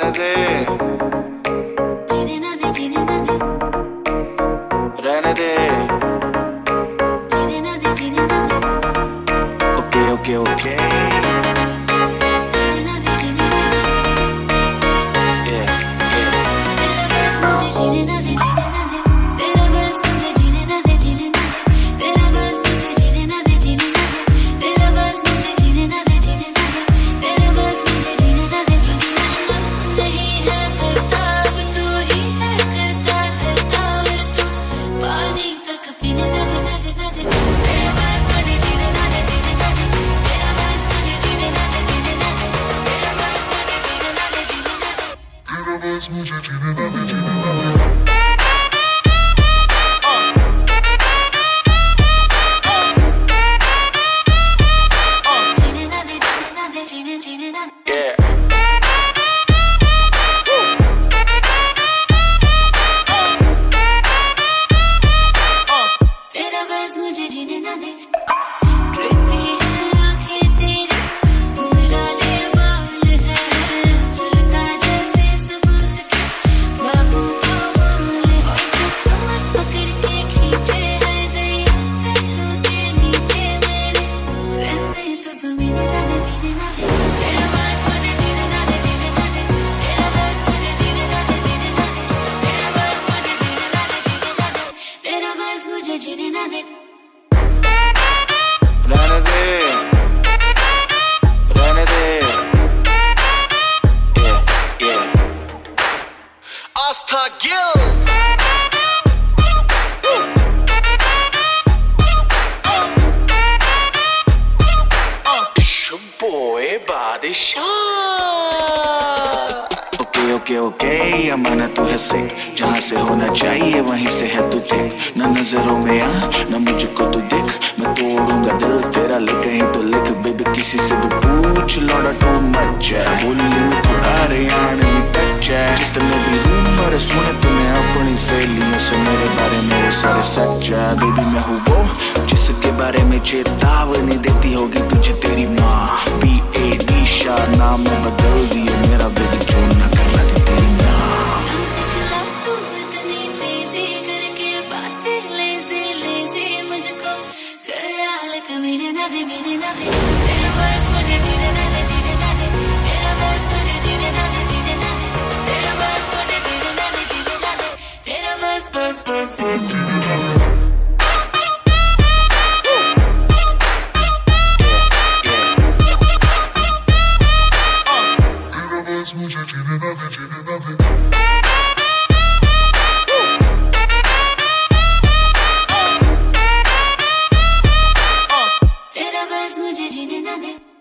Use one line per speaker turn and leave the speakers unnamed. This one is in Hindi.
रहने दे,
जीने ना दे, जीने ना दे,
रहने दे,
जीने ना दे, जीने ना दे,
ओके ओके ओके,
जीने ना दे, जीने ना दे,
yeah, yeah.
तेरा बस मुझे जीने ना दे, जीने ना दे, तेरा बस मुझे जीने ना दे, जीने ना दे, तेरा बस मुझे जीने ना दे, जीने ना दे, तेरा बस मुझे जीने ना दे, जीने ना दे, नहीं है करता अब तू ही है करता करता और तू पानी तक पीने ना दे, ना दे, ना दे, तेरा बस मुझे जीने ना दे, जीने ना दे, तेरा बस मुझे जीने ना दे, जीने ना दे, तेरा बस मुझे जीने ना दे, जीने ना दे,
तेरा बस मुझे जीने ना दे, जीने ना दे।
Yeah.
तेरा बस मुझे जीने ना दे, ट्रिपी है आंखें तेरी, घुंघराले बाल है, चलता जैसे सबूत के बाबू को मामले, और जो कमर पकड़ के खींचे है दरिया पैरों के नीचे मेरे, रहने तो ज़मीने ना दे, पीने ना दे, तेरा बस मुझे जीने ना दे, जीने ना दे, तेरा बस मुझे जीने ना दे, जीने ना दे, तेरा बस मुझे जीने ना दे, जीने ना दे, तेरा बस मुझे जीने ना दे,
रहने दे, रहने दे, yeah, yeah. Astha Gill, boy Badshah. Okay okay okay, अमाना तू है सिक, जहाँ से होना चाहिए वहीं से है तू थिक, न नजरों में आ न मुझको तू दिख, मैं तोड़ूंगा दिल तेरा, लिख कहीं तो लिख बेबी, किसी से भी पूछ, लौड़ा टू मच है, बोली में थोड़ा रेयान में टच है, जितने भी रूमर सुने तूने अपनी सहेलियों से मेरे बारे में वो सारे सच है, बेबी मैं हूँ वो जिसके बारे में चेतावनी देती होगी तुझे तेरी माँ, PAD शाह नाम बदल दिए मेरा बेबी, जो न कर ला दी तेरी माँ।
तू इतनी तेजी करके बातें लेजी लेजी, मुझको ख्याल कमीने ना दे, मेरे ना दे, तेरा बस मुझे जीने ना दे, जीने ना दे, तेरा बस मुझे जीने ना दे, जीने ना दे, तेरा बस मुझे जीने ना दे, जीने ना दे, तेरा बस बस बस बस जीने ना दे।
मुझे जीने ना दे, जीने ना दे।
तेरा बस मुझे जीने ना दे।